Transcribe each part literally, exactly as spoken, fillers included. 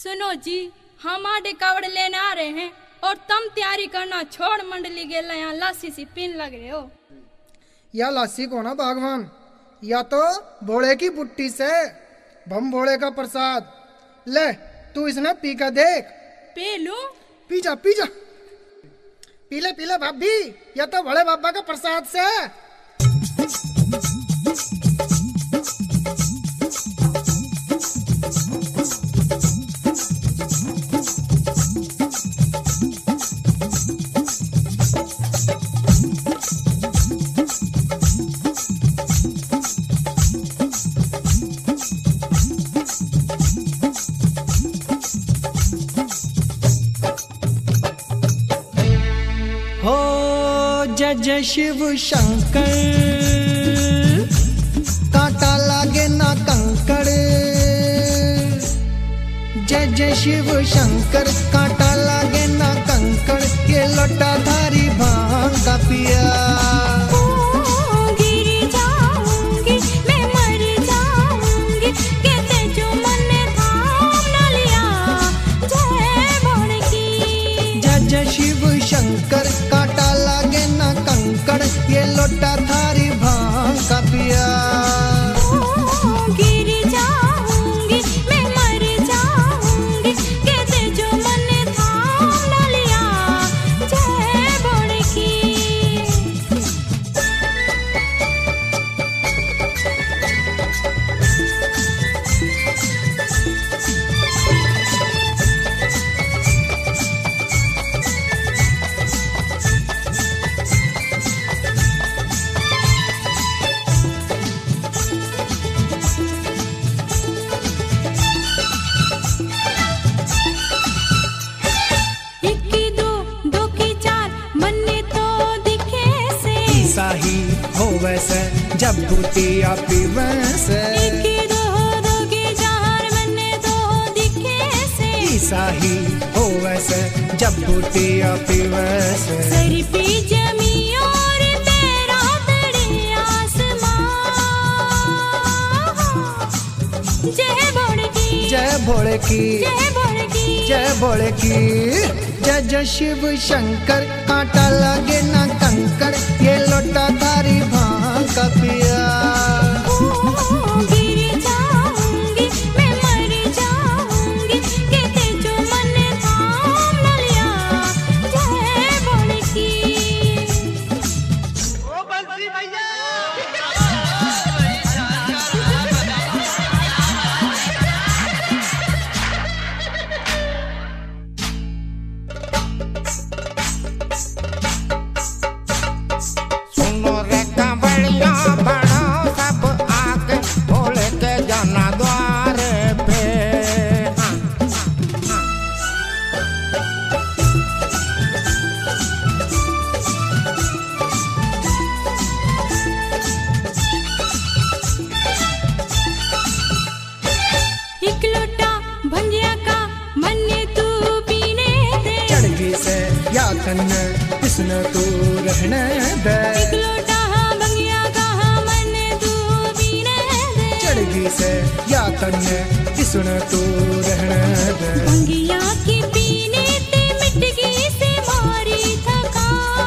सुनो जी, हम आडे कावड़ लेने आ रहे हैं और तुम तैयारी करना छोड़ मंडली गेल यहाँ लासी सी पीन लग रहे हो। या लासी को ना भगवान, या तो भोले की बुट्टी से बम भोले का प्रसाद ले, तू इसने पी कर देख। पी लूं? पी जा पी जा, पीले पीले भाभी, या तो भोले बाबा का प्रसाद से। जय जय शिव शंकर, कांटा लागे ना कंकड़। जय जय शिव शंकर, कांटा लागे ना कंकड़। ये लोटा धारी भांग का पिया। शिव शंकर, कांटा लागे ना कंकड़। ये लोटा थारी भांग का पिया। गिर जाऊंगी मैं, मर जाऊंगी, कहते जो मन थाम न लिया। जय बोल की। ही हो वैसे जब भूतिया पी वैसे। ईसा ही हो वैसे जब भूतिया पी वैसे। सर पे जमी और मेरा तड़े आसमां। जय भोले की, जय भोले की, जय भोले की, जय भोले की। जय जय शिव शंकर, कांटा लागे ना कंकड़। ये लोटा थारी भांग का पिया। गिर जाऊंगी मैं, मर जाऊंगी, कहते जो मन थाम न लिया। जय बोल की। ओ बंसी भैया। या तन्ने किसने तू रहने दे। एक लोटा भंगिया का मन तू पीने दे। चढ़गी से या तन्ने किसने तू रहने दे। भंगिया की पीने ते मिटगी से मारी थकान।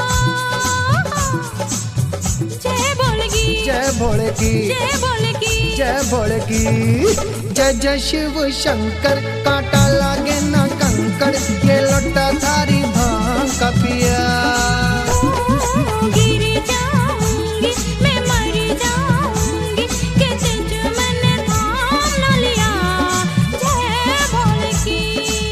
जय भोले की, जय भोले की, जय भोले की, जय भोले की। जय जय शिव शंकर, कांटा लागे ना कंकड़। ये लोटा थारी भांग का पिया। गिर जाऊंगी मैं, मर जाऊंगी, कहते जो मन थाम न लिया। जय भोले की।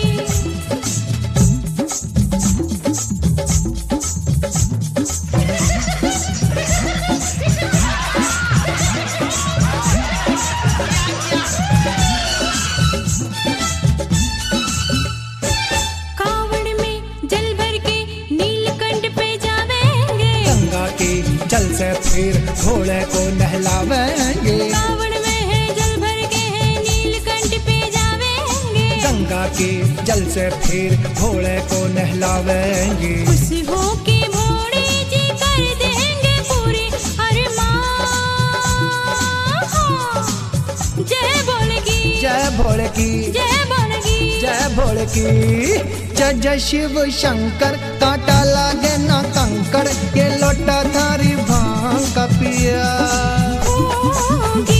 जल से फिर भोले को नहलावेंगे। कावड़ में है जल भर के है, नीलकंठ पे जावेंगे। गंगा के जल से फिर भोले को नहलावेंगे। खुश हो के भोले जी कर देंगे पूरी अरमान। जय भोले की, जय भोले की, जय भोले की। की। जय जय शिव शंकर कांटा लागे ना कंकर, ये लोटा थारी भांग का पिया। होगी